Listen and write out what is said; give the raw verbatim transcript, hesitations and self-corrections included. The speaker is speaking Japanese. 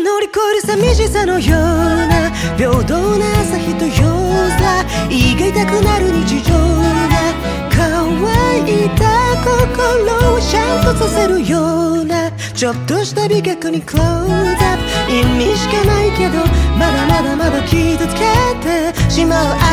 乗り越える寂しさのような平等な朝日と夜空胃が痛くなる日常が乾いた心をシャンとさせるようなちょっとした美脚にクローズアップ意味しかないけどまだまだまだ傷つけてしまう